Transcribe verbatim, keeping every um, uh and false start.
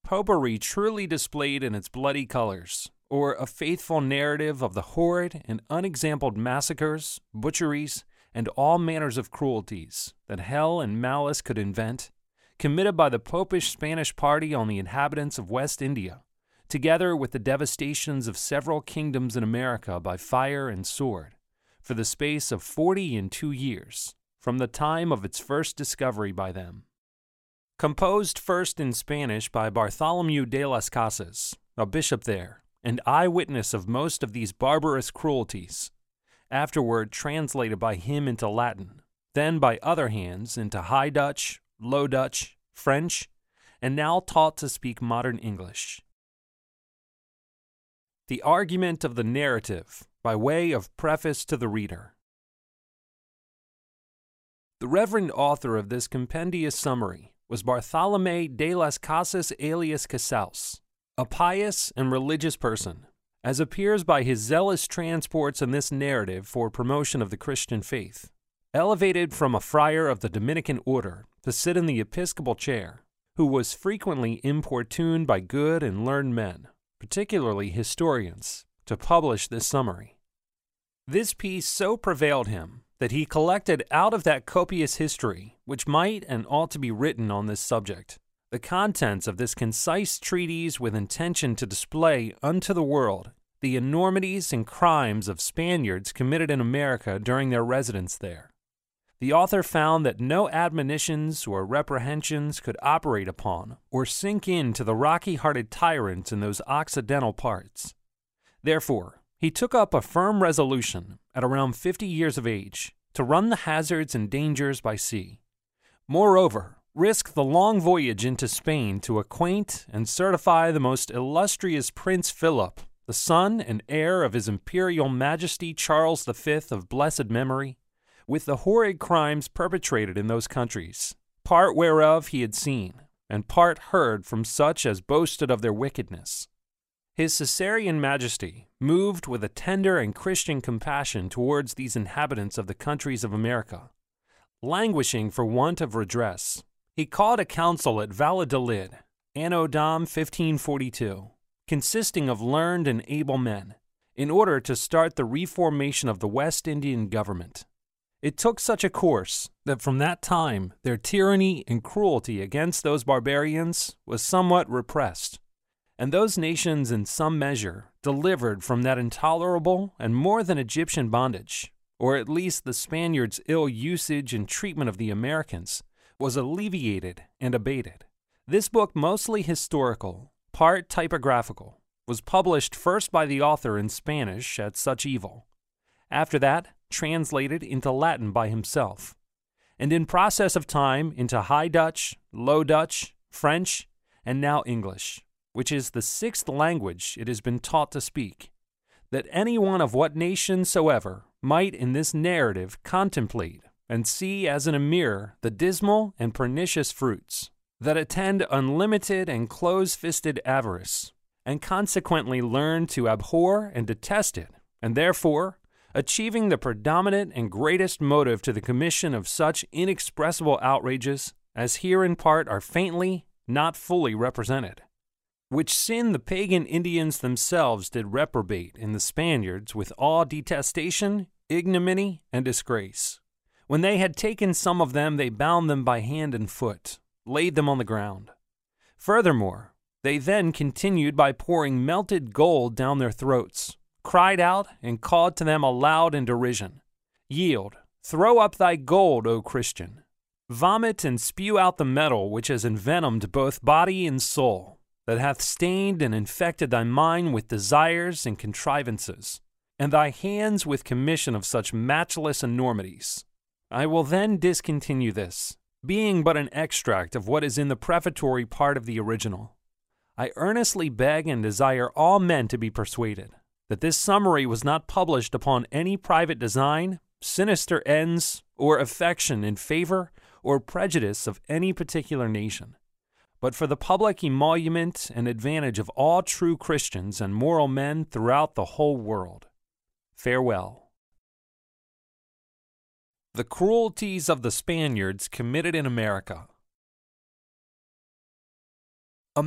popery truly displayed in its bloody colors, or a faithful narrative of the horrid and unexampled massacres, butcheries, and all manners of cruelties that hell and malice could invent, committed by the popish Spanish party on the inhabitants of West India, together with the devastations of several kingdoms in America by fire and sword, for the space of forty and two years, from the time of its first discovery by them. Composed first in Spanish by Bartholomew de las Casas, a bishop there, and eyewitness of most of these barbarous cruelties, afterward translated by him into Latin, then by other hands into High Dutch, Low Dutch, French, and now taught to speak modern English. The argument of the narrative, by way of preface to the reader. The reverend author of this compendious summary was Bartolome de las Casas alias Casals, a pious and religious person, as appears by his zealous transports in this narrative for promotion of the Christian faith, elevated from a friar of the Dominican order to sit in the episcopal chair, who was frequently importuned by good and learned men, particularly historians, to publish this summary. This piece so prevailed him that he collected out of that copious history, which might and ought to be written on this subject, the contents of this concise treatise with intention to display unto the world the enormities and crimes of Spaniards committed in America during their residence there. The author found that no admonitions or reprehensions could operate upon or sink into the rocky-hearted tyrants in those occidental parts. Therefore, he took up a firm resolution, at around fifty years of age, to run the hazards and dangers by sea. Moreover, risk the long voyage into Spain to acquaint and certify the most illustrious Prince Philip, the son and heir of His Imperial Majesty Charles the Fifth of blessed memory, with the horrid crimes perpetrated in those countries, part whereof he had seen, and part heard from such as boasted of their wickedness. His Caesarian Majesty, moved with a tender and Christian compassion towards these inhabitants of the countries of America, languishing for want of redress, he called a council at Valladolid, Anno Dom fifteen forty-two, consisting of learned and able men, in order to start the reformation of the West Indian government. It took such a course that from that time their tyranny and cruelty against those barbarians was somewhat repressed, and those nations in some measure delivered from that intolerable and more than Egyptian bondage, or at least the Spaniards' ill usage and treatment of the Americans, was alleviated and abated. This book, mostly historical, part typographical, was published first by the author in Spanish at such evil, after that translated into Latin by himself, and in process of time into High Dutch, Low Dutch, French, and now English, which is the sixth language it has been taught to speak, that any one of what nation soever might in this narrative contemplate and see as in a mirror the dismal and pernicious fruits that attend unlimited and close-fisted avarice, and consequently learn to abhor and detest it, and therefore, achieving the predominant and greatest motive to the commission of such inexpressible outrages as here in part are faintly, not fully represented, which sin the pagan Indians themselves did reprobate in the Spaniards with all detestation, ignominy, and disgrace. When they had taken some of them, they bound them by hand and foot, laid them on the ground. Furthermore, they then continued by pouring melted gold down their throats, cried out and called to them aloud in derision, "Yield, throw up thy gold, O Christian. Vomit and spew out the metal which has envenomed both body and soul, that hath stained and infected thy mind with desires and contrivances, and thy hands with commission of such matchless enormities." I will then discontinue this, being but an extract of what is in the prefatory part of the original. I earnestly beg and desire all men to be persuaded that this summary was not published upon any private design, sinister ends, or affection in favor or prejudice of any particular nation, but for the public emolument and advantage of all true Christians and moral men throughout the whole world. Farewell. The cruelties of the Spaniards committed in America.